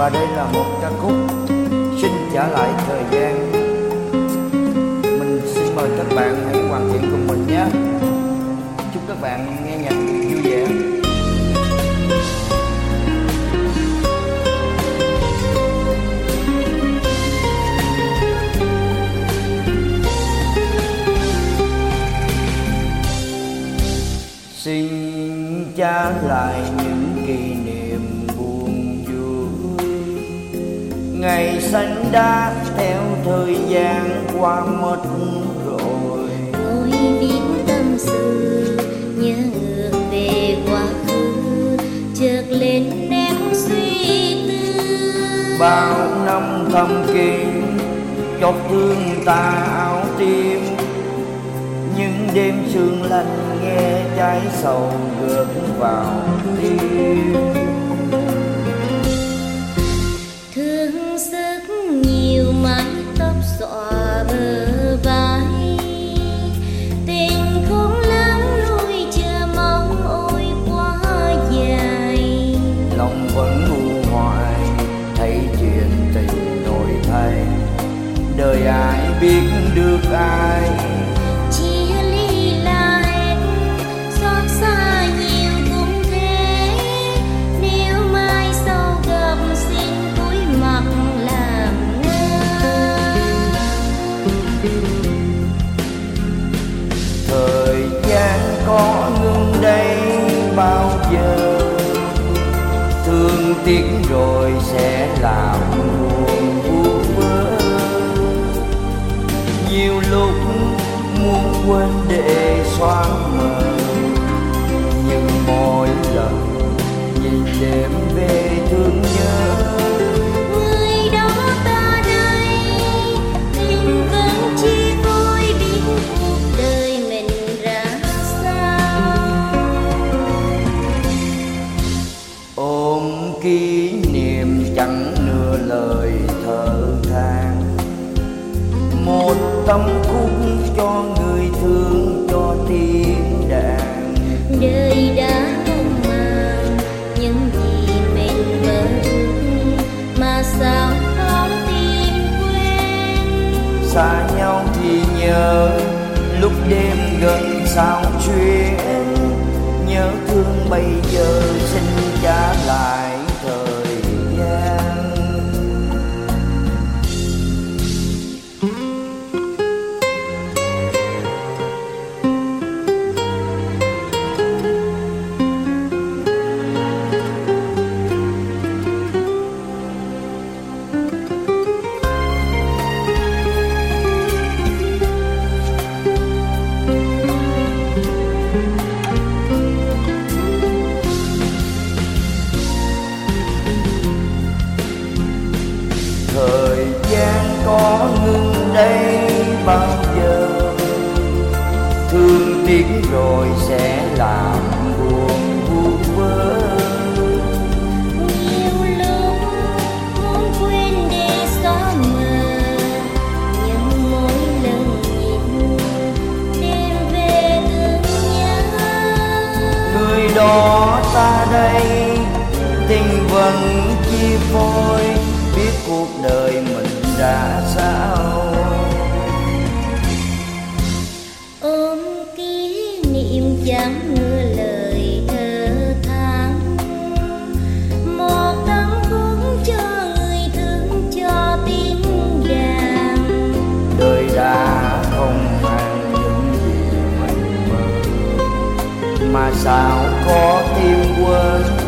Và đây là một ca khúc xin trả lại thời gian. Mình xin mời các bạn hãy hoàn thiện cùng mình nhé. Chúc các bạn nghe nhạc vui vẻ. Xin trả lại những kỷ niệm buồn vui, ngày xanh đã theo thời gian qua mất rồi. Tôi biết tâm sự nhớ ngược về quá khứ, chợt lên em suy tư. Bao năm thầm kín chót thương ta áo tim, những đêm sương lạnh nghe trái sầu gợt vào tim. Thương rất nhiều mái tóc xõa bờ vai, tình không lắm nuôi chờ mong ôi quá dài. Lòng vẫn ngu hoài thấy chuyện tình đổi thay, đời ai biết được ai. Chia ly là hết, xót xa nhiều cũng thế. Nếu mai sau gặp xin cúi mặt làm ngơ. Thời gian có ngừng đây bao giờ, thương tiếc rồi sẽ làm buồn vu vơ. Nhiều lúc muốn quên để xóa mờ, nhưng mỗi lần nhìn đêm về thương nhớ. Người đó ta đây, tình vẫn chỉ vui biết cuộc đời mình ra sao. Ôm kỷ niệm chẳng nửa lời thở than, một tâm khúc cho người thương cho tiếng đàn. Đời đã mong màng những gì mình mơ ước, mà sao khó tìm quên. Xa nhau thì nhớ lúc đêm gần sao xuyên, nhớ thương bây giờ xin trả lại thời gian. Thời gian có ngừng đây bao giờ, thương tiếc rồi sẽ làm buồn vu vơ. Nhiều lúc muốn quên để xóa mờ, nhưng mỗi lần nhìn đêm về thương nhớ. Người đó ta đây tình vẫn chi phối, biết cuộc đời mình ra sao. Ôm kỷ niệm chẳng ngờ lời thơ than, một tấm khúc cho người thương cho tiếng đàn. Đời đã không mang những gì mình mơ, mà sao khó tìm quên.